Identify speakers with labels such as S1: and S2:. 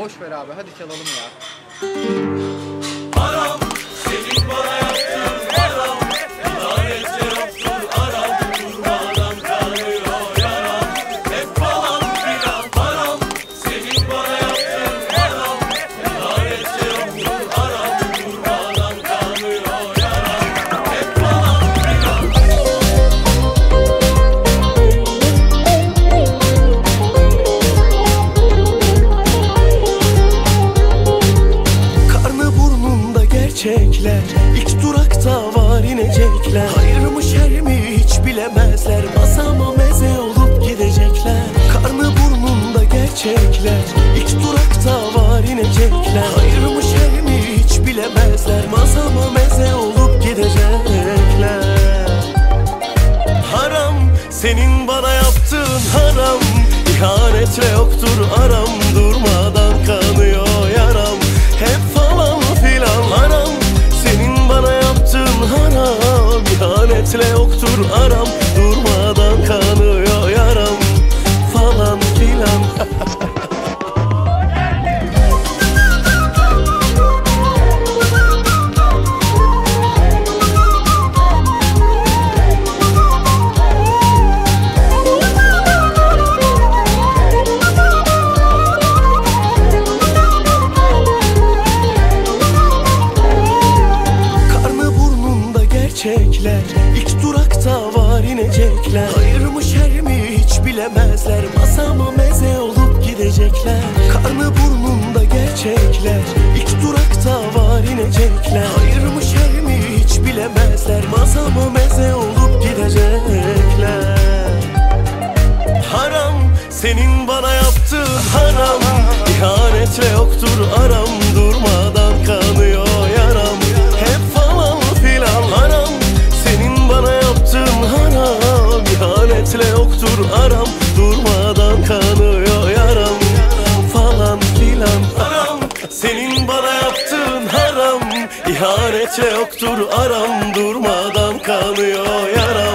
S1: boş ver abi, hadi çalalım ya.
S2: Haram, senin bana yaptığın haram. Lanetli yoktur aram. Durmadan kanıyor yaram. Hep falan filan haram. Senin bana yaptığın haram. Lanetli yoktur aram. Durmadan kanıyor yaram. Hep falan filan.
S3: Karnı burnunda gerçekler, İlk durakta var inecekler. Hayır mı şer mi hiç bilemezler, masama meze olup gidecekler. Karnı burnunda gerçekler, İlk durakta var inecekler. Hayır mı şer mi hiç bilemezler, masama meze olup gidecekler. Haram, senin bana yaptığın haram. İhanetle yoktur aram. Durmadan kanıyor yaram. Hep falan filan haram. Senin bana yaptığın haram. İhanetle yoktur aram. Durmadan kanıyor yaram. Falan filan. Gerçekler, İlk durakta var inecekler. Hayır mı şer mi hiç bilemezler, masama meze olup gidecekler. Karnı burnunda gerçekler, İlk durakta var inecekler. Hayır mı şer mi hiç bilemezler, masama meze olup gidecekler. Haram, senin bana yaptığın haram. İhanetle yoktur aram. Durmadan kanıyor yaram. Hep falan filan haram. Senin bana yaptığın haram. İhanetle yoktur aram. Durmadan kanıyor yaram. Falan filan haram. Senin bana yaptığın haram. İhanetle yoktur aram. Durmadan kanıyor yaram.